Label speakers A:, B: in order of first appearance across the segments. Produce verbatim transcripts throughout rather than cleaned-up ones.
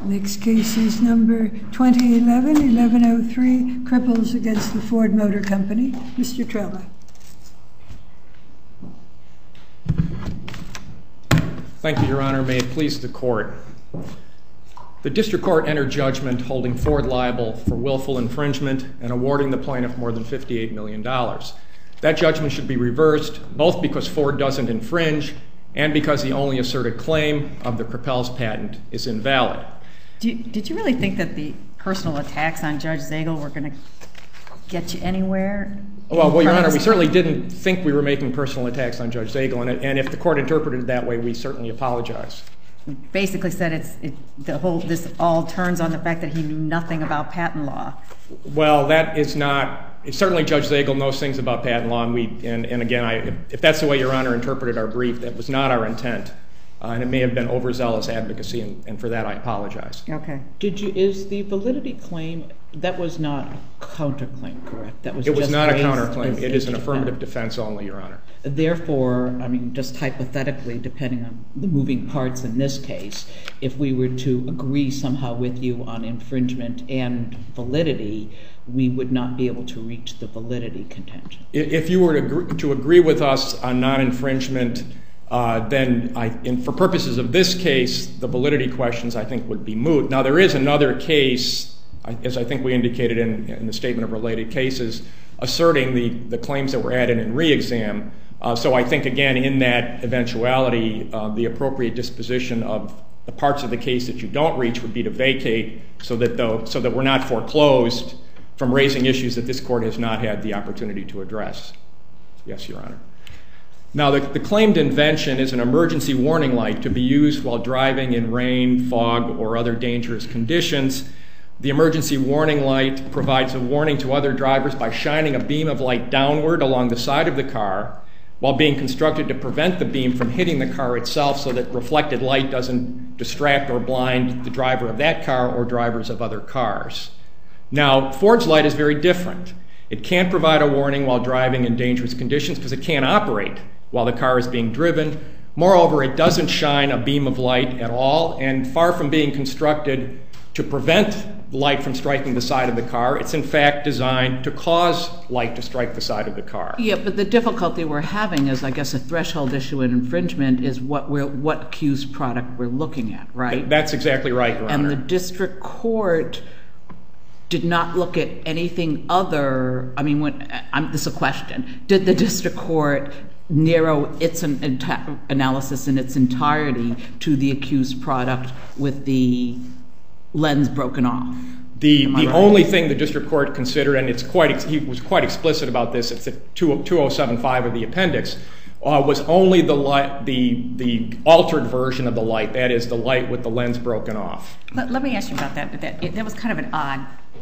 A: Next case is number twenty eleven eleven oh three, Cripples against the Ford Motor Company. Mister Trella.
B: Thank you, Your Honor. May it please the Court. The District Court entered judgment holding Ford liable for willful infringement and awarding the plaintiff more than fifty-eight million dollars. That judgment should be reversed, both because Ford doesn't infringe and because the only asserted claim of the Cripples patent is invalid.
C: Do you, did you really think that the personal attacks on Judge Zagel were going to get you anywhere?
B: Well, well, Your Honor, we certainly didn't think we were making personal attacks on Judge Zagel, and, and if the Court interpreted it that way, we certainly apologize.
C: Basically said it's it, the whole this all turns on the fact that he knew nothing about patent law.
B: Well, that is not. Certainly, Judge Zagel knows things about patent law, and we and, and again, I, if, if that's the way Your Honor interpreted our brief, that was not our intent, uh, and it may have been overzealous advocacy, and, and for that I apologize.
C: Okay.
D: Did you? Is the validity claim that was not a counterclaim, correct? That was.
B: It was
D: just
B: not a
D: raised
B: counterclaim.
D: as
B: It is an
D: a
B: affirmative defense only, Your Honor.
D: Therefore, I mean, just hypothetically, depending on the moving parts in this case, if we were to agree somehow with you on infringement and validity, we would not be able to reach the validity contention.
B: If you were to agree, to agree with us on non-infringement, uh, then I, in, for purposes of this case, the validity questions I think would be moot. Now, there is another case, as I think we indicated in, in the statement of related cases, asserting the, the claims that were added in re-exam. Uh, so I think, again, in that eventuality, uh, the appropriate disposition of the parts of the case that you don't reach would be to vacate so that, the, so that we're not foreclosed from raising issues that this Court has not had the opportunity to address. Yes, Your Honor. Now, the, the claimed invention is an emergency warning light to be used while driving in rain, fog, or other dangerous conditions. The emergency warning light provides a warning to other drivers by shining a beam of light downward along the side of the car while being constructed to prevent the beam from hitting the car itself so that reflected light doesn't distract or blind the driver of that car or drivers of other cars. Now, Ford's light is very different. It can't provide a warning while driving in dangerous conditions because it can't operate while the car is being driven. Moreover, it doesn't shine a beam of light at all, and far from being constructed to prevent light from striking the side of the car, it's in fact designed to cause light to strike the side of the car.
D: Yeah, but the difficulty we're having is, I guess, a threshold issue in infringement is what we're, what accused product we're looking at, right?
B: That's exactly right, Your Honor.
D: And the district court did not look at anything other. I mean, when, I'm, this is a question. Did the district court narrow its an, enta- analysis in its entirety to the accused product with the lens broken off?
B: The, the
D: right?
B: only thing the district court considered, and it's quite he was quite explicit about this, it's at two oh seven five of the appendix, uh, was only the light, the the altered version of the light, that is, the light with the lens broken off.
C: Let, let me ask you about that. But that, it, that was kind of an odd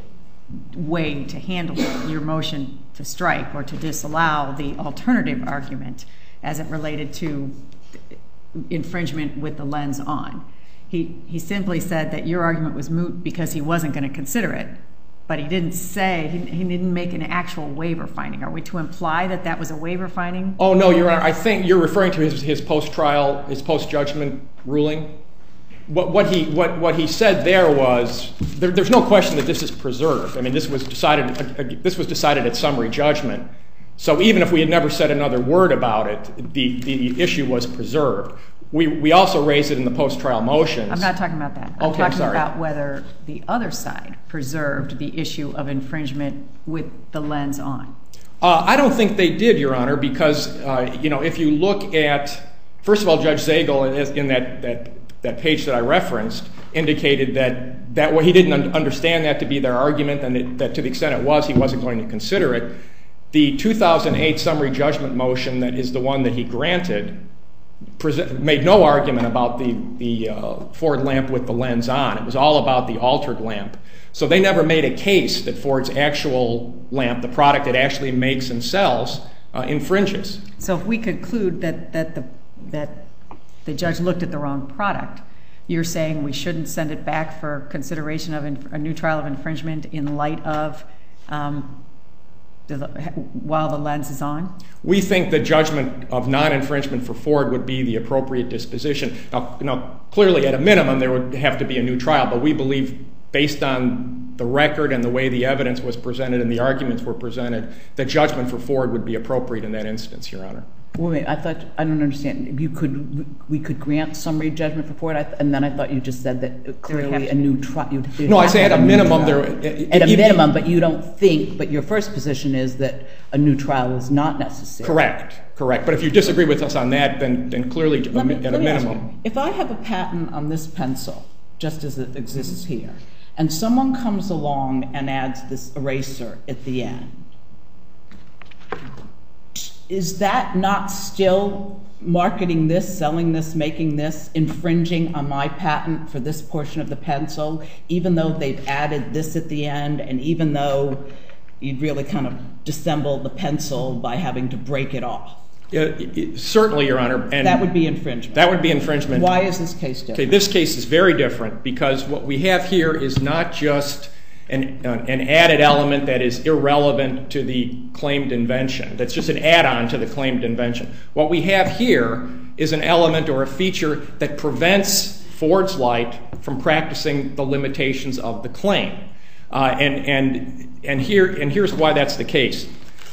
C: way to handle your motion to strike or to disallow the alternative argument as it related to infringement with the lens on. He he simply said that your argument was moot because he wasn't going to consider it, but he didn't say, he, he didn't make an actual waiver finding. Are we to imply that that was a waiver finding?
B: Oh, no, Your Honor. I think you're referring to his, his post-trial, his post-judgment ruling. What, what, he, what, what he said there was, there, there's no question that this is preserved. I mean, this was decided, uh, this was decided at summary judgment. So even if we had never said another word about it, the, the issue was preserved. We, we also raised it in the post-trial motions.
C: I'm not talking about that. I'm
B: okay,
C: talking
B: sorry.
C: about whether the other side preserved the issue of infringement with the lens on.
B: Uh, I don't think they did, Your Honor, because, uh, you know, if you look at, first of all, Judge Zagel, in that, that, that page that I referenced, indicated that, that well, he didn't un- understand that to be their argument, and it, that to the extent it was, he wasn't going to consider it. The two thousand eight summary judgment motion that is the one that he granted Present, made no argument about the, the uh, Ford lamp with the lens on. It was all about the altered lamp. So they never made a case that Ford's actual lamp, the product it actually makes and sells, uh, infringes.
C: So if we conclude that, that, the, that the judge looked at the wrong product, you're saying we shouldn't send it back for consideration of inf- a new trial of infringement in light of um, while the lens is on?
B: We think the judgment of non-infringement for Ford would be the appropriate disposition. Now, now, clearly, at a minimum, there would have to be a new trial, but we believe, based on the record and the way the evidence was presented and the arguments were presented, the judgment for Ford would be appropriate in that instance, Your Honor.
D: Wait, I thought, I don't understand. You could, we could grant summary judgment for Ford, and then I thought you just said that clearly a new trial.
B: No, I say at a minimum there.
D: At a minimum, but you don't think, but your first position is that a new trial is not necessary.
B: Correct, correct. But if you disagree with us on that, then, then clearly
D: let me,
B: at
D: let
B: a
D: me ask
B: minimum.
D: you, if I have a patent on this pencil, just as it exists here, and someone comes along and adds this eraser at the end, is that not still marketing this, selling this, making this, infringing on my patent for this portion of the pencil, even though they've added this at the end, and even though you'd really kind of dissemble the pencil by having to break it off?
B: Uh, it, certainly, Your Honor. And
D: that would be infringement.
B: That would be infringement.
D: Why is this case different?
B: Okay, this case is very different because what we have here is not just An, uh, an added element that is irrelevant to the claimed invention. That's just an add-on to the claimed invention. What we have here is an element or a feature that prevents Ford's Light from practicing the limitations of the claim. Uh, and, and, and, here, and here's why that's the case.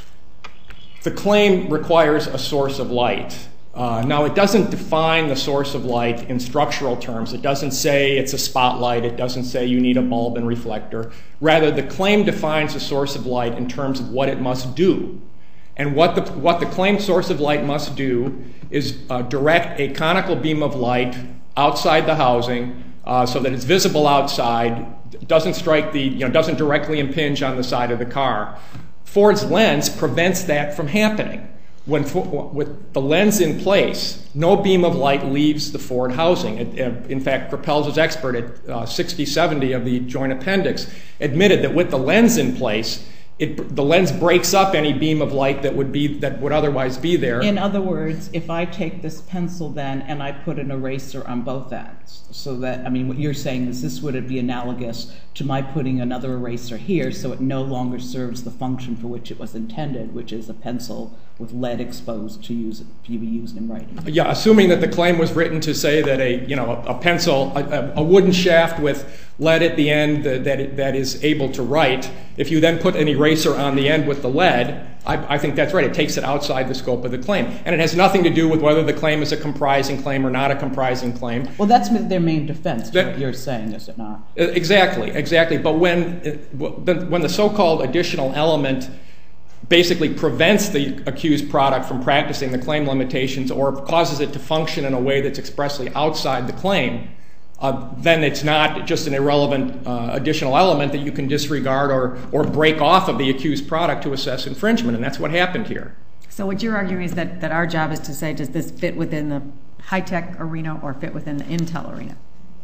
B: The claim requires a source of light. Uh, now, it doesn't define the source of light in structural terms. It doesn't say it's a spotlight. It doesn't say you need a bulb and reflector. Rather, the claim defines the source of light in terms of what it must do. And what the, what the claimed source of light must do is uh, direct a conical beam of light outside the housing uh, so that it's visible outside, doesn't strike the, you know, doesn't directly impinge on the side of the car. Ford's lens prevents that from happening. When, with the lens in place, no beam of light leaves the Ford housing. It, uh, in fact, Propels' expert at uh, sixty seventy of the joint appendix admitted that with the lens in place, it, the lens breaks up any beam of light that would be that would otherwise be there.
D: In other words, if I take this pencil then and I put an eraser on both ends, so that, I mean, what you're saying is this would be analogous to my putting another eraser here, so it no longer serves the function for which it was intended, which is a pencil with lead exposed to use to be used in writing.
B: Yeah, assuming that the claim was written to say that a you know a pencil, a, a wooden shaft with lead at the end that that, that is able to write. If you then put an eraser on the end with the lead, I, I think that's right. It takes it outside the scope of the claim, and it has nothing to do with whether the claim is a comprising claim or not a comprising claim.
D: Well, that's their main defense.
B: That,
D: what you're saying, is it not?
B: Exactly, exactly. But when when the so-called additional element basically prevents the accused product from practicing the claim limitations or causes it to function in a way that's expressly outside the claim, uh, then it's not just an irrelevant uh, additional element that you can disregard or, or break off of the accused product to assess infringement, and that's what happened here.
C: So what you're arguing is that, that our job is to say, does this fit within the high-tech arena or fit within the Intel arena?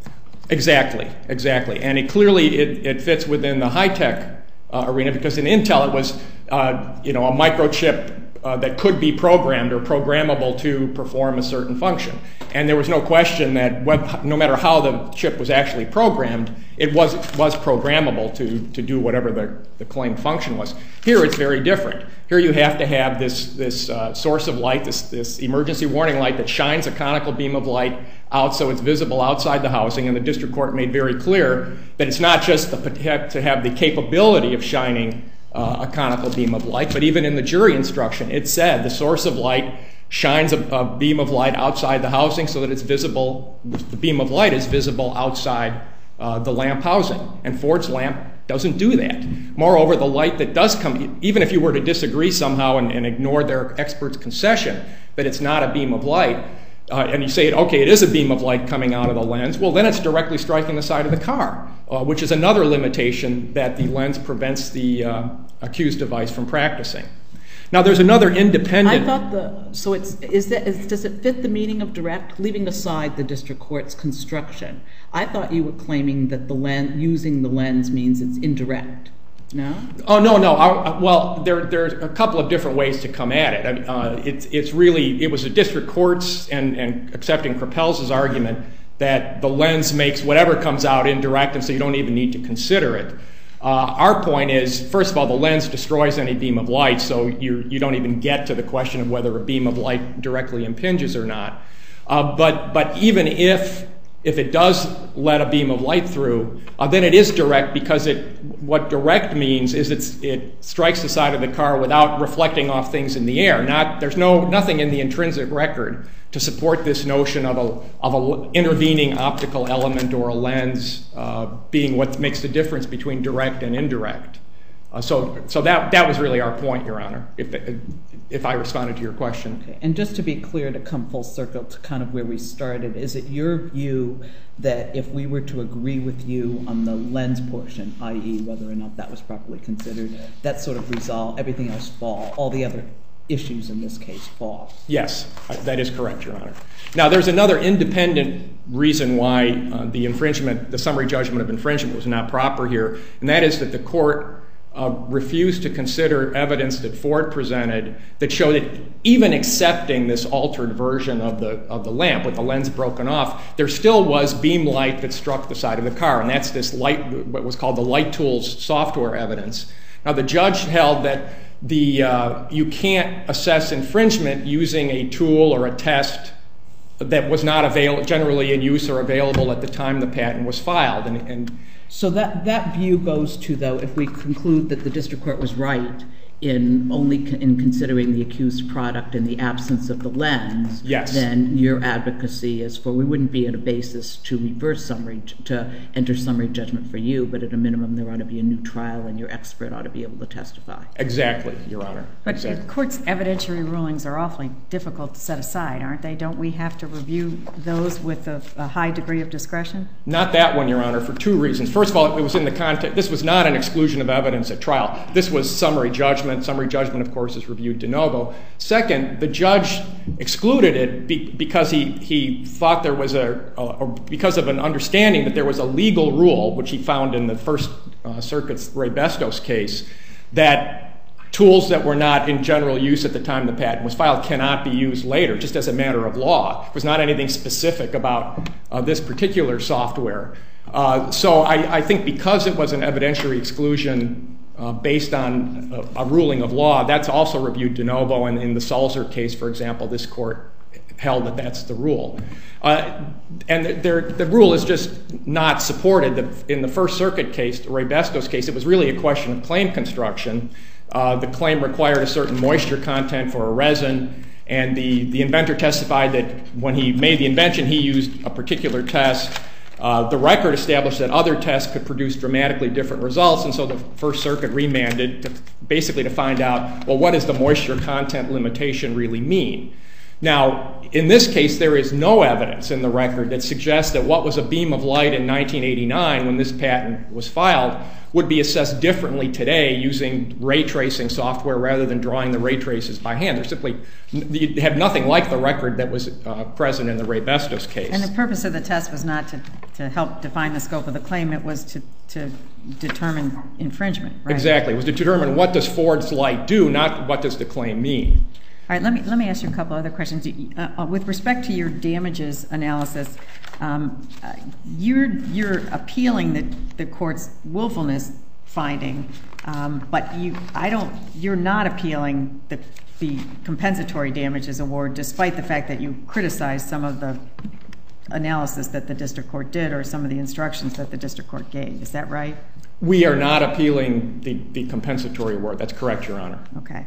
B: Exactly, exactly. And it clearly it, it fits within the high-tech Uh, arena, because in Intel it was, uh, you know, a microchip uh, that could be programmed or programmable to perform a certain function. And there was no question that web, no matter how the chip was actually programmed, it was was programmable to, to do whatever the, the claimed function was. Here it's very different. Here you have to have this, this uh, source of light, this, this emergency warning light that shines a conical beam of light out so it's visible outside the housing, and the district court made very clear that it's not just the, to have the capability of shining uh, a conical beam of light, but even in the jury instruction it said the source of light shines a, a beam of light outside the housing so that it's visible, the beam of light is visible outside uh, the lamp housing, and Ford's lamp doesn't do that. Moreover, the light that does come, even if you were to disagree somehow and, and ignore their expert's concession that it's not a beam of light, Uh, and you say, okay, it is a beam of light coming out of the lens, well, then it's directly striking the side of the car, uh, which is another limitation that the lens prevents the uh, accused device from practicing. Now, there's another independent...
D: I thought the... So it's, is that, is, does it fit the meaning of direct? Leaving aside the district court's construction, I thought you were claiming that the lens, using the lens means it's indirect. No?
B: Oh, no, no. I, well, there, there's a couple of different ways to come at it. I mean, uh, it's, it's really, it was the district courts and, and accepting Propels' argument that the lens makes whatever comes out indirect, and so you don't even need to consider it. Uh, our point is, first of all, the lens destroys any beam of light, so you you don't even get to the question of whether a beam of light directly impinges or not. Uh, but but even if if it does let a beam of light through, uh, then it is direct, because it what direct means is it's, it strikes the side of the car without reflecting off things in the air. Not there's no nothing in the intrinsic record to support this notion of a of a intervening optical element or a lens uh, being what makes the difference between direct and indirect. Uh, so so that that was really our point, Your Honor, if if I responded to your question.
D: Okay. And just to be clear, to come full circle to kind of where we started, is it your view that if we were to agree with you on the lens portion, that is whether or not that was properly considered, that sort of resolve, everything else fall, all the other issues in this case fall?
B: Yes, that is correct, Your Honor. Now, there's another independent reason why uh, the infringement, the summary judgment of infringement was not proper here, and that is that the court uh, refused to consider evidence that Ford presented that showed that even accepting this altered version of the of the lamp with the lens broken off, there still was beam light that struck the side of the car, and that's this light, what was called the Light Tools software evidence. Now, the judge held that The uh, you can't assess infringement using a tool or a test that was not avail- generally in use or available at the time the patent was filed. And, and
D: so that, that view goes to, though, if we conclude that the district court was right in only co- in considering the accused product in the absence of the lens,
B: yes,
D: then your advocacy is for we wouldn't be at a basis to reverse summary, to enter summary judgment for you, but at a minimum there ought to be a new trial and your expert ought to be able to testify.
B: Exactly, Your Honor.
C: But
B: exactly.
C: the court's evidentiary rulings are awfully difficult to set aside, aren't they? Don't we have to review those with a, a high degree of discretion?
B: Not that one, Your Honor, for two reasons. First of all, it was in the context, this was not an exclusion of evidence at trial. This was summary judgment. Summary judgment, of course, is reviewed de novo. Second, the judge excluded it be, because he, he thought there was a, a, or because of an understanding that there was a legal rule, which he found in the First uh, Circuit's Ray Bestos case, that tools that were not in general use at the time the patent was filed cannot be used later, just as a matter of law. There was not anything specific about uh, this particular software. Uh, so I, I think because it was an evidentiary exclusion Uh, based on a, a ruling of law, that's also reviewed de novo, and in the Sulzer case, for example, this court held that that's the rule. Uh, and the, the rule is just not supported. The, in the First Circuit case, the Ray Bestos case, it was really a question of claim construction. Uh, the claim required a certain moisture content for a resin, and the, the inventor testified that when he made the invention, he used a particular test. Uh, the record established that other tests could produce dramatically different results, and so the First Circuit remanded to, basically to find out, well, what does the moisture content limitation really mean? Now, in this case, there is no evidence in the record that suggests that what was a beam of light in nineteen eighty-nine when this patent was filed would be assessed differently today using ray tracing software rather than drawing the ray traces by hand. There's simply, you have nothing like the record that was uh, present in the Ray Bestos case.
C: And the purpose of the test was not to, to help define the scope of the claim, it was to, to determine infringement, right?
B: Exactly. It was to determine what does Ford's light do, not what does the claim mean.
C: All right, let me let me ask you a couple other questions. Uh, with respect to your damages analysis, um, uh, you're you're appealing the, the court's willfulness finding, um, but you I don't you're not appealing the the compensatory damages award, despite the fact that you criticized some of the analysis that the district court did or some of the instructions that the district court gave. Is that right?
B: We are not appealing the, the compensatory award. That's correct, Your Honor.
C: Okay.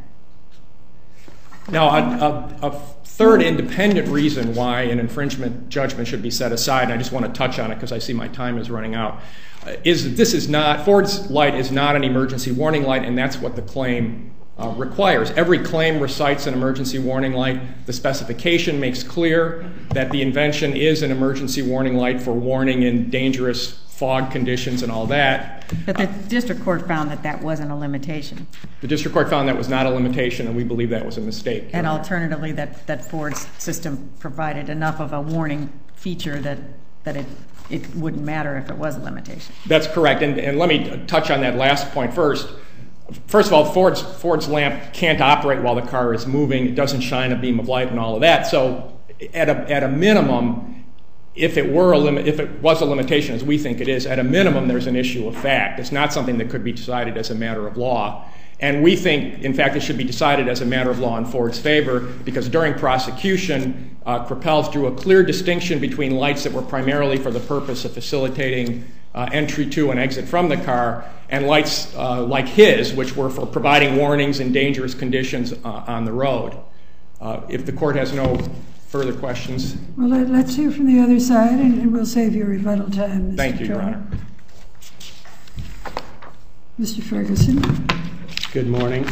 B: Now, a, a, a third independent reason why an infringement judgment should be set aside, and I just want to touch on it because I see my time is running out, uh, is that this is not, Ford's light is not an emergency warning light, and that's what the claim uh, requires. Every claim recites an emergency warning light. The specification makes clear that the invention is an emergency warning light for warning in dangerous fog conditions and all that.
C: But the district court found that that wasn't a limitation.
B: The district court found that was not a limitation, and we believe that was a mistake.
C: And alternatively, that, that Ford's system provided enough of a warning feature that, that it, it wouldn't matter if it was a limitation.
B: That's correct. And, and let me touch on that last point first. First of all, Ford's, Ford's lamp can't operate while the car is moving. It doesn't shine a beam of light and all of that. So at a, at a minimum, if it were a limit, if it was a limitation, as we think it is, at a minimum, there's an issue of fact. It's not something that could be decided as a matter of law. And we think, in fact, it should be decided as a matter of law in Ford's favor, because during prosecution, uh, Crapels drew a clear distinction between lights that were primarily for the purpose of facilitating uh, entry to and exit from the car, and lights uh, like his, which were for providing warnings in dangerous conditions uh, on the road. Uh, if the court has no further questions.
A: Well, let, let's hear from the other side, and, and we'll save you rebuttal time, Mister
B: Thank you, Your
A: Trotter.
B: Honor.
A: Mister Ferguson.
E: Good morning.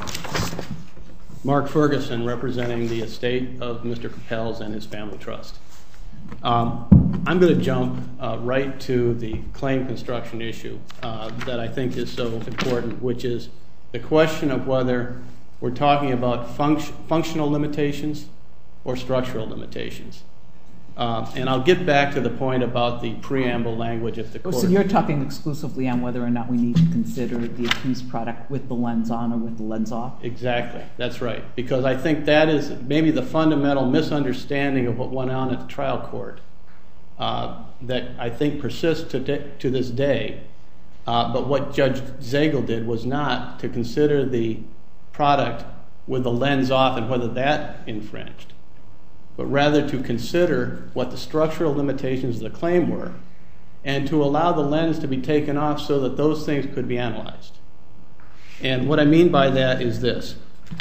E: Mark Ferguson, representing the estate of Mister Crapels and his family trust. Um, I'm going to jump uh, right to the claim construction issue uh, that I think is so important, which is the question of whether we're talking about func- functional limitations or structural limitations. Um, and I'll get back to the point about the preamble language if the court...
D: So you're talking exclusively on whether or not we need to consider the accused product with the lens on or with the lens off?
E: Exactly. That's right. Because I think that is maybe the fundamental misunderstanding of what went on at the trial court uh, that I think persists to, de- to this day. Uh, but what Judge Zagel did was not to consider the product with the lens off and whether that infringed, but rather to consider what the structural limitations of the claim were and to allow the lens to be taken off so that those things could be analyzed. And what I mean by that is this.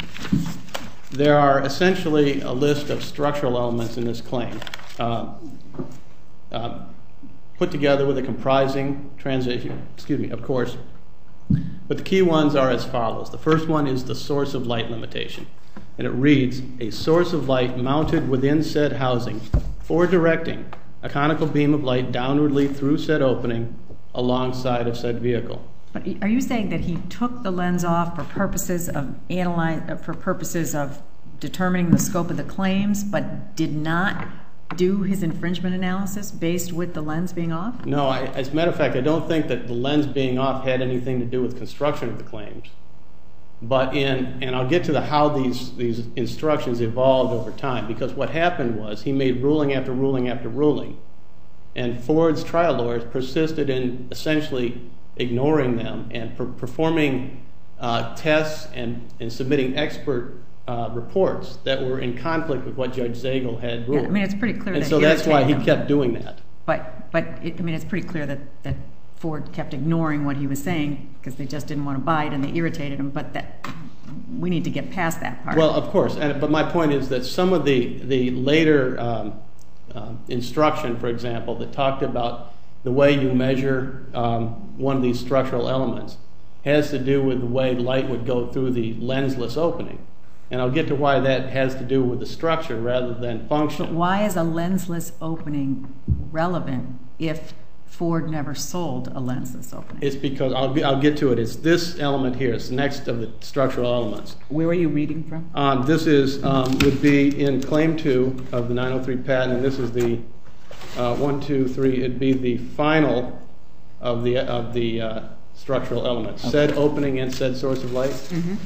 E: There are essentially a list of structural elements in this claim uh, uh, put together with a comprising transition, excuse me, of course. But the key ones are as follows. The first one is the source of light limitation. And it reads, a source of light mounted within said housing for directing a conical beam of light downwardly through said opening alongside of said vehicle.
C: But are you saying that he took the lens off for purposes of analyze, for purposes of determining the scope of the claims, but did not do his infringement analysis based with the lens being off?
E: No, I, as a matter of fact, I don't think that the lens being off had anything to do with construction of the claims. But in, and I'll get to the how these, these instructions evolved over time, because what happened was he made ruling after ruling after ruling, and Ford's trial lawyers persisted in essentially ignoring them and per- performing uh, tests and, and submitting expert uh, reports that were in conflict with what Judge Zagel had ruled.
C: Yeah, I mean, it's pretty clear
E: and
C: that
E: so that's why he
C: them.
E: kept doing that.
C: But, but it, I mean, it's pretty clear that, that Ford kept ignoring what he was saying because they just didn't want to buy it and they irritated him. But that we need to get past that part.
E: Well, of course. And, but my point is that some of the, the later um, uh, instruction, for example, that talked about the way you measure um, one of these structural elements has to do with the way light would go through the lensless opening. And I'll get to why that has to do with the structure rather than function.
C: But why is a lensless opening relevant if Ford never sold a lensless opening?
E: It's because, I'll, I'll get to it, it's this element here. It's the next of the structural elements.
D: Where are you reading from?
E: Um, this is um, would be in Claim two of the nine oh three patent, and this is the uh, one, two, three. It'd be the final of the, of the uh, structural elements. Okay. Said opening and said source of light. Mm-hmm.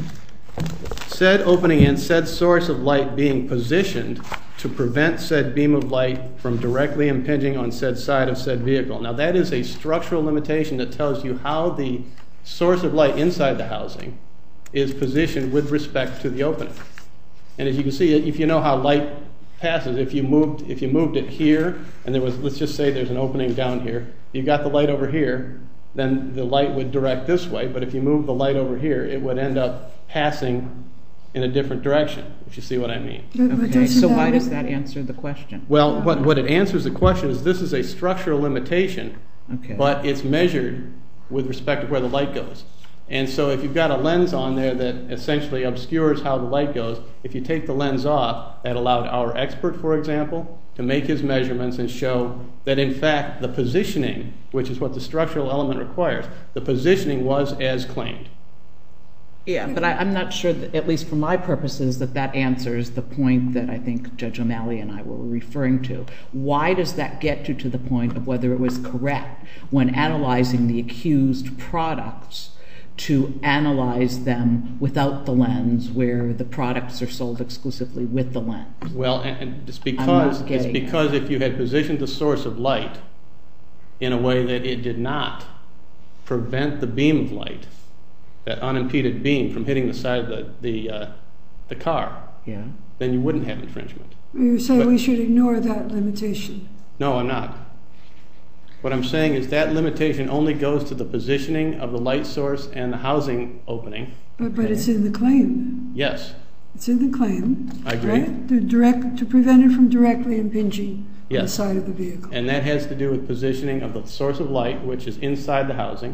E: Said opening and said source of light being positioned to prevent said beam of light from directly impinging on said side of said vehicle. Now that is a structural limitation that tells you how the source of light inside the housing is positioned with respect to the opening. And as you can see, if you know how light passes, if you moved if you moved it here and there was, let's just say there's an opening down here, you got the light over here, then the light would direct this way, but if you move the light over here, it would end up passing in a different direction, if you see what I mean.
D: Okay, so why does that answer the question?
E: Well, what, what it answers the question is this is a structural limitation, okay, but it's measured with respect to where the light goes. And so if you've got a lens on there that essentially obscures how the light goes, if you take the lens off, that allowed our expert, for example, to make his measurements and show that, in fact, the positioning, which is what the structural element requires, the positioning was as claimed.
D: Yeah, but I, I'm not sure, that, at least for my purposes, that that answers the point that I think Judge O'Malley and I were referring to. Why does that get you to the point of whether it was correct when analyzing the accused products to analyze them without the lens, where the products are sold exclusively with the lens?
E: Well, and, and it's because it's because if you had positioned the source of light in a way that it did not prevent the beam of light, that unimpeded beam, from hitting the side of the the, uh, the car,
D: Yeah.
E: then you wouldn't have infringement.
A: You say
E: But-
A: we should ignore that limitation.
E: No, I'm not. What I'm saying is that limitation only goes to the positioning of the light source and the housing opening.
A: But, but it's in the claim.
E: Yes,
A: It's in the claim.
E: I agree.
A: Right? To direct, to prevent it from directly impinging on the
E: Yes.
A: side of the vehicle.
E: and that has to do with positioning of the source of light, which is inside the housing,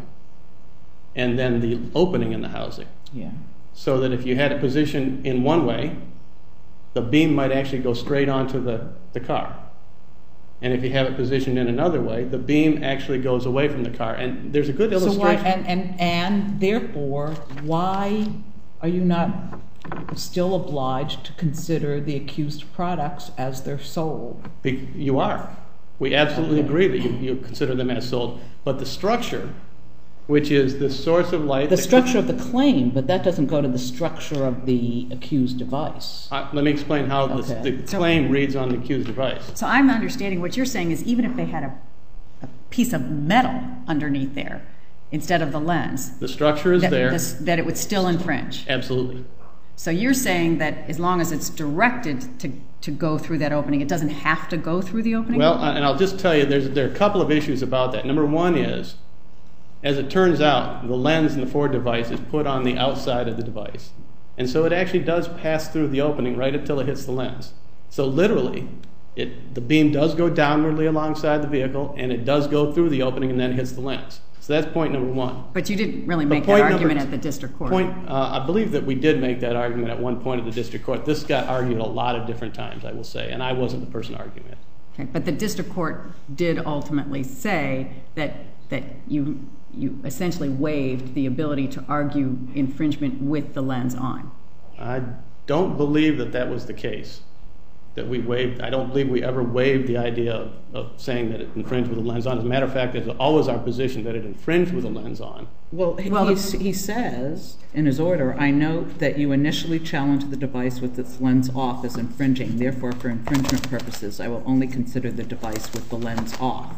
E: and then the opening in the housing.
D: Yeah.
E: So that if you had it positioned in one way, the beam might actually go straight onto the, the car. And if you have it positioned in another way, the beam actually goes away from the car. And there's a good
D: So why,
E: illustration.
D: and, and, and therefore, why are you not still obliged to consider the accused products as they're sold?
E: Be- You are. We absolutely agree that you, you consider them as sold. But the structure, which is the source of light.
D: The structure of the claim, but that doesn't go to the structure of the accused device.
E: Uh, let me explain how this,
D: Okay.
E: the claim reads on the accused device.
C: So I'm understanding what you're saying is even if they had a, a piece of metal underneath there instead of the lens,
E: The structure is
C: that,
E: there.
C: this, that it would still infringe.
E: Absolutely.
C: So you're saying that as long as it's directed to, to go through that opening, it doesn't have to go through the opening?
E: Well, uh, and I'll just tell you, there's, there are a couple of issues about that. Number one is, as it turns out, the lens in the Ford device is put on the outside of the device. And so it actually does pass through the opening right until it hits the lens. So literally, it, the beam does go downwardly alongside the vehicle, and it does go through the opening and then hits the lens. So that's point number one.
C: But you didn't really
E: But
C: make that
E: point number
C: argument
E: t-
C: at the district court.
E: Point, uh, I believe that we did make that argument at one point at the district court. This got argued a lot of different times, I will say, and I wasn't the person arguing it.
C: Okay, but the district court did ultimately say that that you you essentially waived the ability to argue infringement with the lens on.
E: I don't believe that that was the case, that we waived. I don't believe we ever waived the idea of, of saying that it infringed with a lens on. As a matter of fact, it's always our position that it infringed with a lens on.
D: Well, he,
C: Well,
D: he's- he says in his order, I note that you initially challenged the device with its lens off as infringing. Therefore, for infringement purposes, I will only consider the device with the lens off.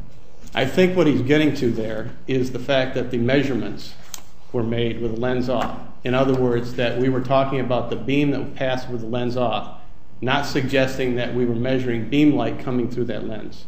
E: I think what he's getting to there is the fact that the measurements were made with the lens off. In other words, that we were talking about the beam that would pass with the lens off, not suggesting that we were measuring beam light coming through that lens.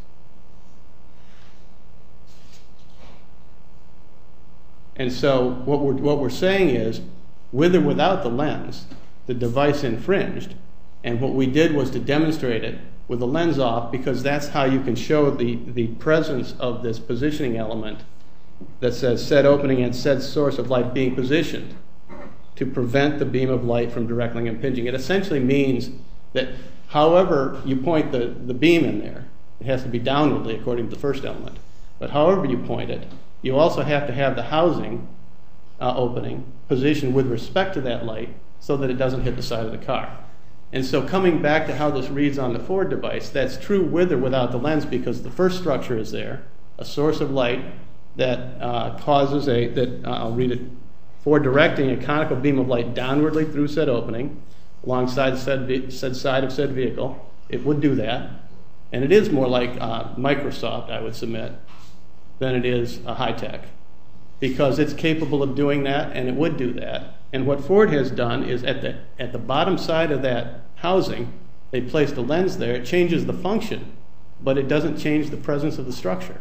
E: And so what we're, what we're saying is, with or without the lens, the device infringed. And what we did was to demonstrate it with the lens off, because that's how you can show the, the presence of this positioning element that says said opening and said source of light being positioned to prevent the beam of light from directly impinging. It essentially means that however you point the, the beam in there, it has to be downwardly according to the first element. But however you point it, you also have to have the housing uh, opening positioned with respect to that light so that it doesn't hit the side of the car. And so coming back to how this reads on the Ford device, that's true with or without the lens, because the first structure is there, a source of light that uh, causes a, that uh, I'll read it, for directing a conical beam of light downwardly through said opening alongside said, said side of said vehicle. It would do that. And it is more like uh, Microsoft, I would submit, than it is a high-tech, because it's capable of doing that, and it would do that. And what Ford has done is at the at the bottom side of that housing, they placed a lens there. It changes the function, but it doesn't change the presence of the structure.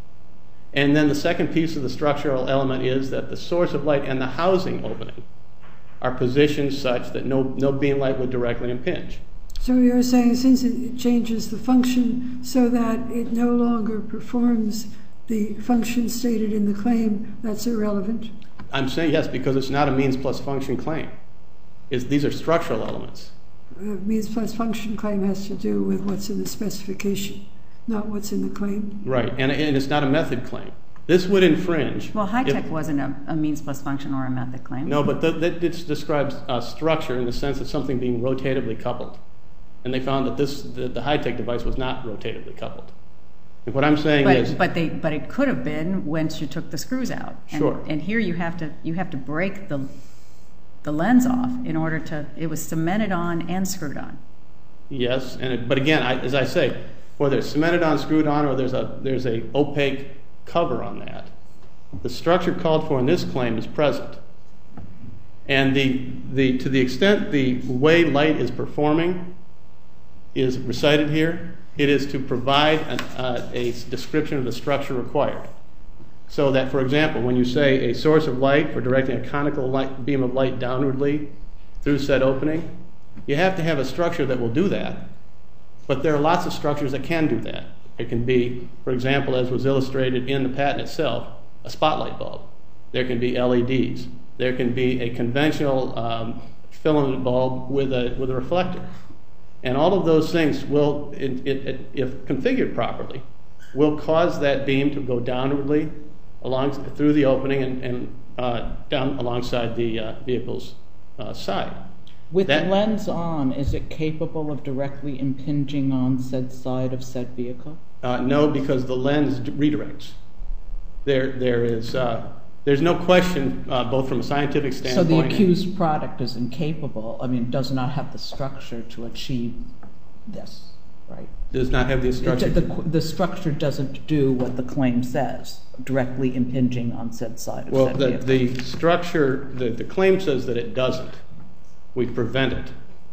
E: And then the second piece of the structural element is that the source of light and the housing opening are positioned such that no, no beam light would directly impinge.
A: So you're saying since it changes the function so that it no longer performs the function stated in the claim, that's irrelevant?
E: I'm saying yes, because it's not a means plus function claim. It's, these are structural elements.
A: Uh, means plus function claim has to do with what's in the specification, not what's in the claim.
E: Right, and, and it's not a method claim. This would infringe.
C: Well, high-tech
E: if,
C: wasn't a, a means plus function or a method claim.
E: No, but the, that it describes uh, structure in the sense of something being rotatively coupled. And they found that this the, the high-tech device was not rotatively coupled. What I'm saying
C: but,
E: is,
C: but they, but it could have been once you took the screws out. And,
E: sure.
C: And here you have to, you have to break the, the lens off in order to. It was cemented on and screwed on.
E: Yes, and it, but again, I, as I say, whether it's cemented on, screwed on, or there's a there's a opaque cover on that, the structure called for in this claim is present. And the the to the extent the way light is performing is recited here, it is to provide an, uh, a description of the structure required. So that, for example, when you say a source of light for directing a conical light, beam of light downwardly through said opening, you have to have a structure that will do that. But there are lots of structures that can do that. It can be, for example, as was illustrated in the patent itself, a spotlight bulb. There can be L E Ds. There can be a conventional um, filament bulb with a with a reflector. And all of those things will, it, it, it, if configured properly, will cause that beam to go downwardly along through the opening and, and uh, down alongside the uh, vehicle's uh, side.
D: With
E: that,
D: the lens on, is it capable of directly impinging on said side of said vehicle?
E: Uh, no, because the lens redirects. There, there is, uh, there's no question, uh, both from a scientific standpoint.
D: So the accused product is incapable. I mean, does not have the structure to achieve this, right?
E: Does not have the structure.
D: It, the, the structure doesn't do what the claim says, directly impinging on said side of
E: well,
D: said
E: the,
D: vehicle.
E: the structure, the, the claim says that it doesn't. We prevent it.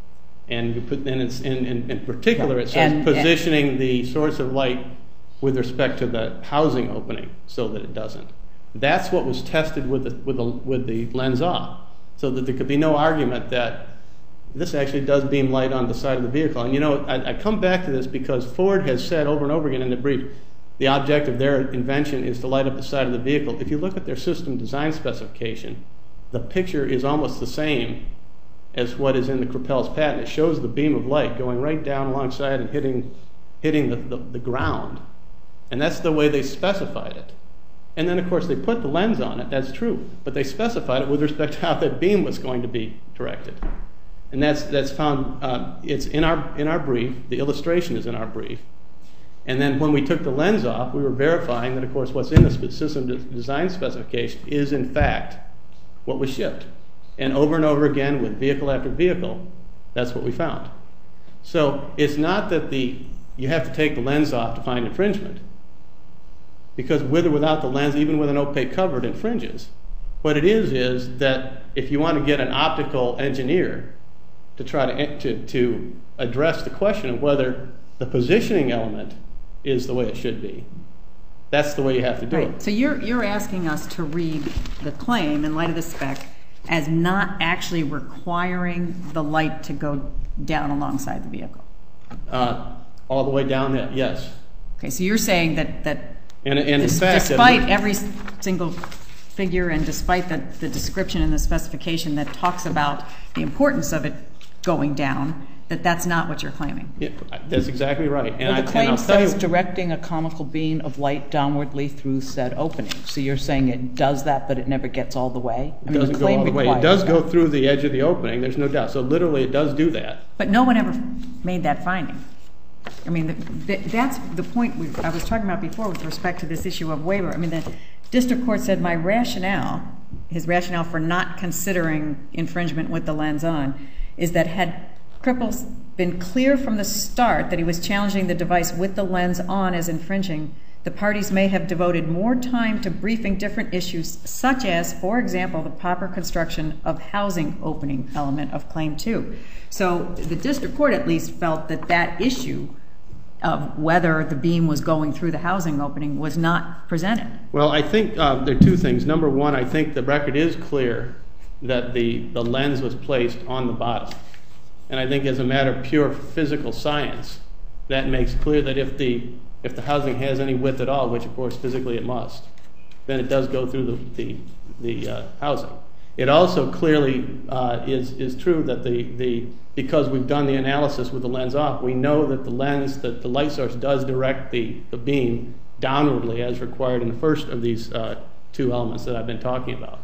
E: And you put, and it's in, in, in particular, it says
D: and,
E: positioning
D: and,
E: the source of light with respect to the housing opening so that it doesn't. That's what was tested with the, with the, with the lens off, so that there could be no argument that this actually does beam light on the side of the vehicle. And you know, I, I come back to this because Ford has said over and over again in the brief, the object of their invention is to light up the side of the vehicle. If you look at their system design specification, the picture is almost the same as what is in the Crapel's patent. It shows the beam of light going right down alongside and hitting, hitting the, the, the ground. And that's the way they specified it. And then, of course, they put the lens on it. That's true. But they specified it with respect to how that beam was going to be directed. And that's, that's found, uh, it's in our, in our brief. The illustration is in our brief. And then when we took the lens off, we were verifying that, of course, what's in the system design specification is, in fact, what was shipped. And over and over again, with vehicle after vehicle, that's what we found. So it's not that the you have to take the lens off to find infringement, because with or without the lens, even with an opaque cover, it infringes. What it is is that if you want to get an optical engineer to try to, to, to address the question of whether the positioning element is the way it should be, that's the way you have to do
C: right.
E: it.
C: So you're, you're asking us to read the claim in light of the spec as not actually requiring the light to go down alongside the vehicle.
E: Uh, all the way down there, yes.
C: Okay, so you're saying that, that
E: and, and
C: dis-
E: in fact,
C: despite every single figure and despite the, the description in the specification that talks about the importance of it going down, that that's not what you're claiming.
E: Yeah, that's exactly right. And
D: well, the
E: I,
D: claim
E: and I'll tell
D: says
E: you,
D: directing a conical beam of light downwardly through said opening. So you're saying it does that, but it never gets all the way? I
E: it
D: mean,
E: doesn't
D: the
E: go
D: claim
E: all the way. It does
D: that.
E: go through the edge of the opening. There's no doubt. So literally, it does do that.
C: But no one ever made that finding. I mean, the, the, that's the point we, I was talking about before with respect to this issue of waiver. I mean, the district court said my rationale, his rationale for not considering infringement with the lens on, is that had Cripples been clear from the start that he was challenging the device with the lens on as infringing, the parties may have devoted more time to briefing different issues, such as, for example, the proper construction of housing opening element of Claim two. So the district court at least felt that that issue of whether the beam was going through the housing opening was not presented.
E: Well, I think uh, there are two things. Number one, I think the record is clear that the, the lens was placed on the bottom. And I think as a matter of pure physical science, that makes clear that if the if the housing has any width at all, which of course physically it must, then it does go through the the, the uh, housing. It also clearly uh, is is true that the the because we've done the analysis with the lens off, we know that the lens that the light source does direct the, the beam downwardly as required in the first of these uh, two elements that I've been talking about.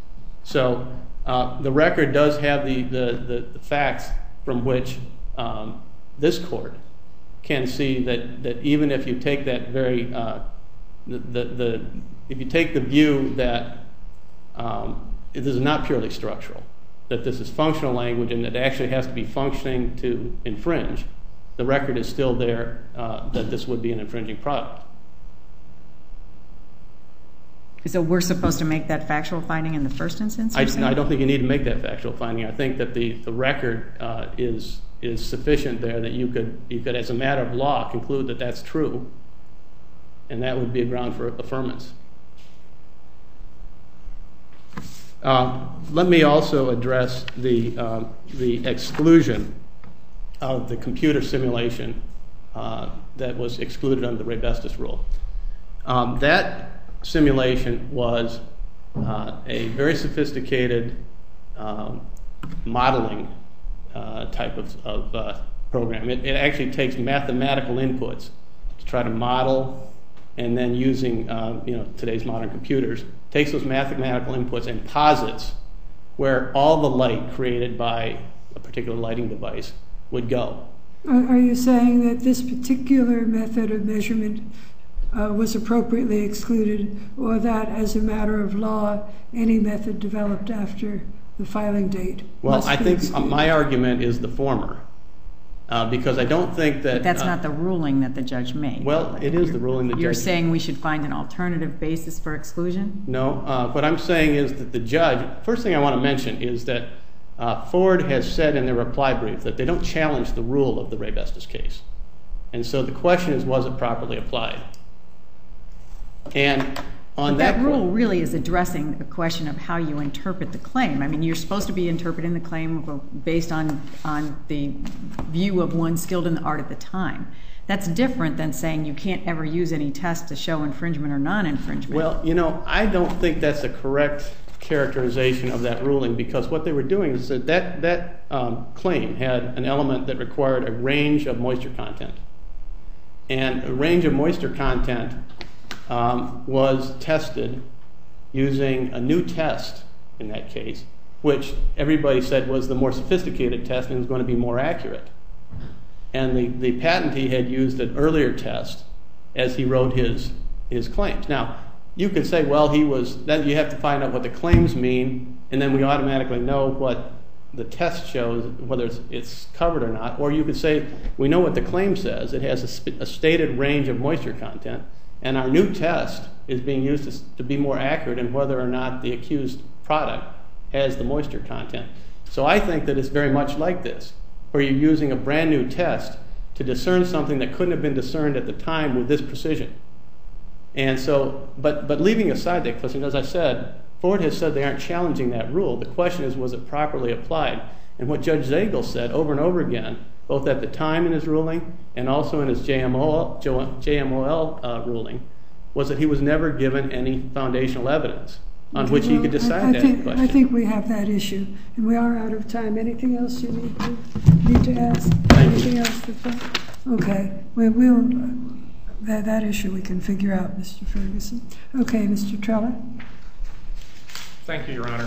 E: So uh, the record does have the the, the, the facts from which um, this court can see that, that even if you take that very, uh, the, the, the, if you take the view that um, this is not purely structural, that this is functional language and it actually has to be functioning to infringe, the record is still there uh, that this would be an infringing product.
C: So we're supposed to make that factual finding in the first instance?
E: I, I don't think you need to make that factual finding. I think that the, the record uh, is is sufficient there that you could you could, as a matter of law, conclude that that's true, and that would be a ground for affirmance. Uh, let me also address the uh, the exclusion of the computer simulation uh, that was excluded under the Ray-Bestos rule. Um, that simulation was uh, a very sophisticated um, modeling uh, type of, of uh, program. It, it actually takes mathematical inputs to try to model, and then using uh, you know today's modern computers, takes those mathematical inputs and posits where all the light created by a particular lighting device would go.
A: Are you saying that this particular method of measurement Uh, was appropriately excluded, or that as a matter of law, any method developed after the filing date?
E: Well, I think
A: excluded?
E: my argument is the former, uh, because I don't think that...
C: But that's
E: uh,
C: not the ruling that the judge made.
E: Well, it is the ruling the judge...
C: You're saying we should find an alternative basis for exclusion?
E: No, uh, what I'm saying is that the judge... First thing I want to mention is that uh, Ford has said in their reply brief that they don't challenge the rule of the Ray-Bestos case. And so the question is, was it properly applied? And on
C: but
E: that,
C: that rule really is addressing a question of how you interpret the claim. I mean, you're supposed to be interpreting the claim based on, on the view of one skilled in the art at the time. That's different than saying you can't ever use any test to show infringement or non-infringement.
E: Well, you know, I don't think that's a correct characterization of that ruling, because what they were doing is that that, that um, claim had an element that required a range of moisture content. And a range of moisture content Um, was tested using a new test in that case, which everybody said was the more sophisticated test and was going to be more accurate. And the, the patentee had used an earlier test as he wrote his, his claims. Now, you could say, well, he was, that you have to find out what the claims mean, and then we automatically know what the test shows, whether it's, it's covered or not. Or you could say, we know what the claim says. It has a, sp- a stated range of moisture content. And our new test is being used to, to be more accurate in whether or not the accused product has the moisture content. So I think that it's very much like this, where you're using a brand new test to discern something that couldn't have been discerned at the time with this precision. And so, but, but leaving aside that question, as I said, Ford has said they aren't challenging that rule. The question is, was it properly applied? And what Judge Zagel said over and over again, both at the time in his ruling and also in his J M O L, J M O L uh, ruling, was that he was never given any foundational evidence on which
A: well,
E: he could decide
A: I, I
E: that
A: think,
E: question.
A: I think we have that issue, and we are out of time. Anything else you need to, need to ask?
E: Thank
A: Anything
E: you.
A: else to think? Okay, well, we'll that, that issue we can figure out, Mister Ferguson. Okay, Mister Trella.
B: Thank you, Your Honor.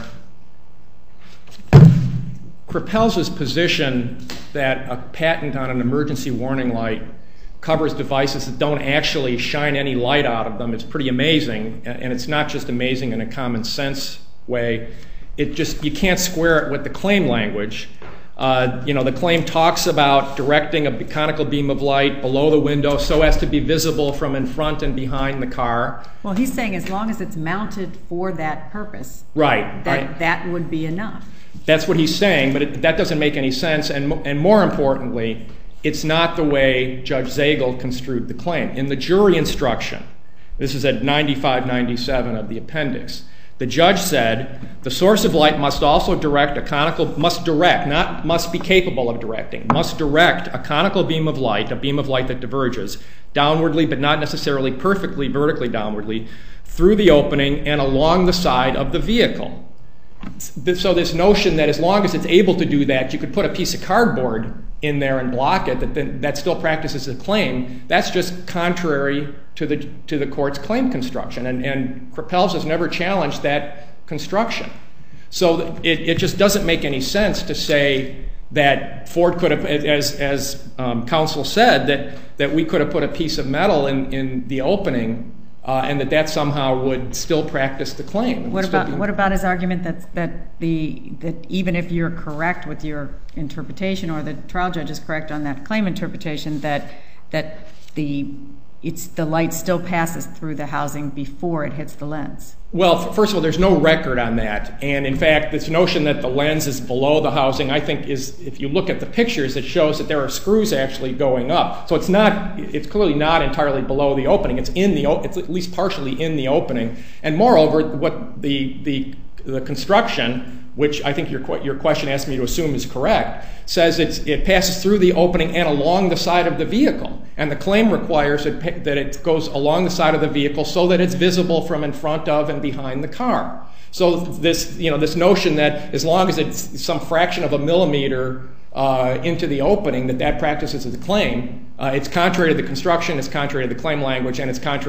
B: Crapels' position that a patent on an emergency warning light covers devices that don't actually shine any light out of them is pretty amazing, and it's not just amazing in a common sense way. It just, you can't square it with the claim language. Uh, you know, the claim talks about directing a conical beam of light below the window so as to be visible from in front and behind the car.
C: Well, he's saying as long as it's mounted for that purpose,
B: right,
C: that,
B: right.
C: that would be enough.
B: That's what he's saying, but it, that doesn't make any sense. And, and more importantly, it's not the way Judge Zagel construed the claim. In the jury instruction, this is at ninety-five ninety-seven of the appendix, the judge said the source of light must also direct a conical, must direct, not must be capable of directing, must direct a conical beam of light, a beam of light that diverges downwardly, but not necessarily perfectly vertically downwardly, through the opening and along the side of the vehicle. So this notion that as long as it's able to do that, you could put a piece of cardboard in there and block it, that then, that still practices the claim, that's just contrary to the to the court's claim construction. And, and Crapels has never challenged that construction. So it, it just doesn't make any sense to say that Ford could have, as, as um, counsel said, that, that we could have put a piece of metal in, in the opening uh, and that that somehow would still practice the claim.
C: What about, what about his argument that, that, the, that even if you're correct with your interpretation, or the trial judge is correct on that claim interpretation, that, that the, it's, the light still passes through the housing before it hits the lens?
B: Well, first of all, there's no record on that. And in fact, this notion that the lens is below the housing, I think is, if you look at the pictures, it shows that there are screws actually going up. So it's not, it's clearly not entirely below the opening. It's in the, it's at least partially in the opening. And moreover, what the, the, the construction, which I think your, your question asked me to assume is correct, says it's, it passes through the opening and along the side of the vehicle. And the claim requires it, that it goes along the side of the vehicle so that it's visible from in front of and behind the car. So this, you know, this notion that as long as it's some fraction of a millimeter uh, into the opening, that that practices the claim, uh, it's contrary to the construction, it's contrary to the claim language, and it's contrary